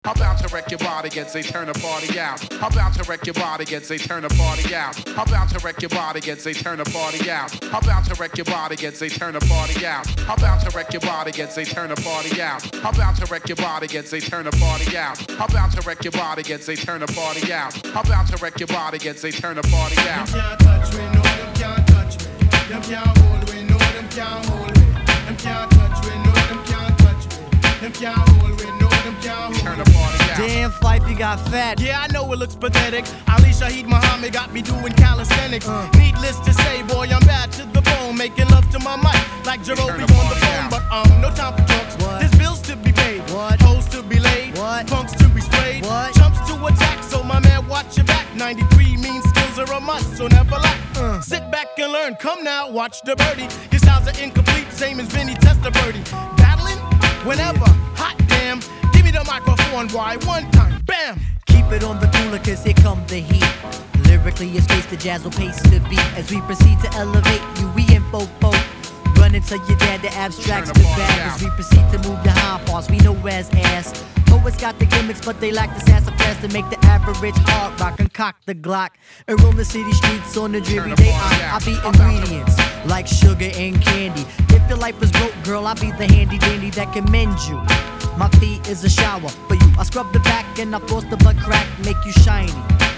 I'm about to wreck your body and say turn the party out. I'm about to wreck your body and say turn the party out. I'm about to wreck your body and say turn the party out. I'm about to wreck your body and say turn the party out. I'm about to wreck your body and say turn the party out. I'm about to wreck your body and say turn the party out. I'm about to wreck your body and say turn the party out. I'm about to wreck your body and say turn the party out. Them can't touch me, no, them can't touch me. Them can't hold me, no, them can't hold me. Them can't touch me, no, them can't touch me. Them can't hold me, no, them can't hold me. Damn, Fife, you got fat. Yeah, I know it looks pathetic. Ali Shaheed Muhammad got me doing calisthenics. Needless to say, boy, I'm bad to the bone. Making love to my mic like Jerobi on the phone. But no time for talks. There's bills to be paid. What? Hoes to be laid. What? Punks to be sprayed. What? Chumps to attack. So my man, watch your back. 93 mean skills are a must, so never lack. Sit back and learn. Come now, watch the birdie. Your styles are incomplete, same as Vinny Testaverde. Battling whenever. Hot damn. Give me the microphone, boy. One time, bam. Keep it on the cooler, cause here come the heat. Lyrically, it's space the jazz will pace the beat. As we proceed to elevate you, we in fofo. Run into your dad, the abstracts the bag. As we proceed to move the high parts, we know as ass. Poets got the gimmicks, but they lack the sassafras to make the average hard rock concoct the Glock. And roam the city streets on a dreary day. I be ingredients like sugar and candy. If your life was broke, girl, I'll be the handy dandy that can mend you. My feet is a shower for you. I scrub the back and I force the blood crack, make you shiny.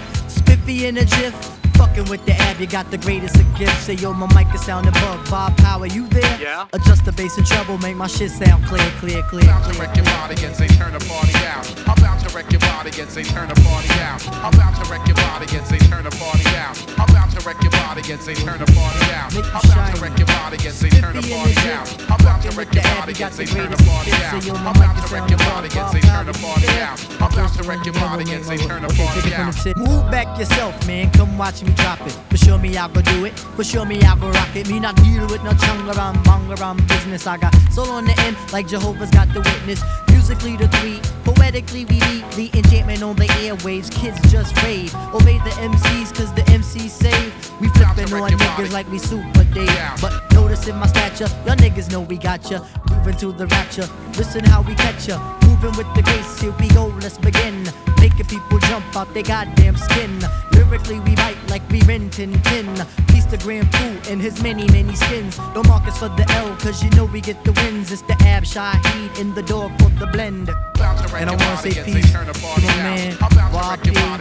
Spiffy in a jiff, fucking with the ab, you got the greatest of gifts. Say yo, my mic is sounding bug. Bob Power, you there? Yeah. Adjust the bass and treble, make my shit sound clear, clear, clear. I'm about to wreck your body and say turn the party out. I'm about to wreck your body and say turn the party out. I'm about to wreck your body and say turn the party out. I'm about to wreck your body and say turn the party out. I'm about to wreck your body and say turn the party out. I'm about to wreck your body and say turn the party out. I'm about to wreck your body and say turn the party out. I'm about to wreck your body and say turn the party out. Move back yourself, man, come watch me drop it. For sure me I go do it, for sure me I go rock it. Me not deal with no chung around, bong around business. I got soul on the end, like Jehovah's got the witness. Musically the three, poetically we beat the enchantment on the airwaves. Kids just rave, obey the MCs cause the MCs save. We flipping on niggas like we Super Dave. But notice in my stature, y'all niggas know we got ya. Moving to the rapture, listen how we catch ya. Moving with the grace, here we go, let's begin. Making people jump out their goddamn skin. Lyrically we bite like we rent and tin. Piece the Grand Pooh in his many, many skins. Don't mark us for the L, cause you know we get the wins. It's the Ab Shaheed in the dog for the blend. And I wanna say peace to my man Bob P, my man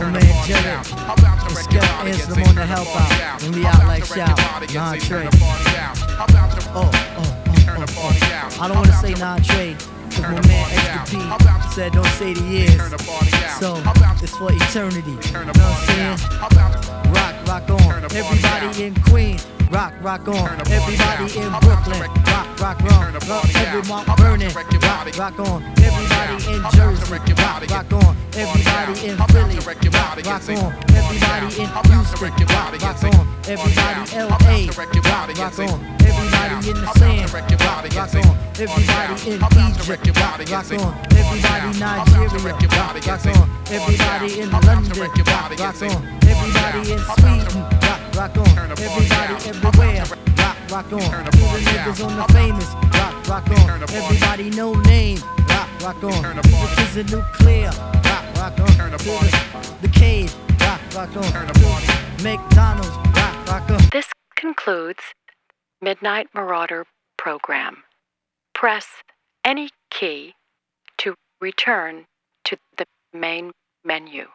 Jared, and Skep Anselm on the help out. And we out like shout, non-trade. I don't wanna say non-trade, cause my man Extra P said don't say the years. So, it's for eternity, you know what I'm saying? Rock on, everybody in Queens. Rock on, everybody in Brooklyn. Rock on, everyone burning. Rock on, everybody in Jersey. Rock on, everybody in Philly. Rock on, everybody in Houston. Rock on, everybody LA. Rock on, everybody in the sand. Rock on, everybody in Egypt. Rock on, everybody Nigeria. Rock on, everybody in London. Rock on, everybody in Sweden. Rock on, everybody everywhere. Rock on, to the niggas on the famous. Rock on, everybody no name. Rock on, to the kids in Nuclear. Rock on, to the cave. Rock on, to McDonald's. Rock on. This concludes Midnight Marauder program. Press any key to return to the main menu.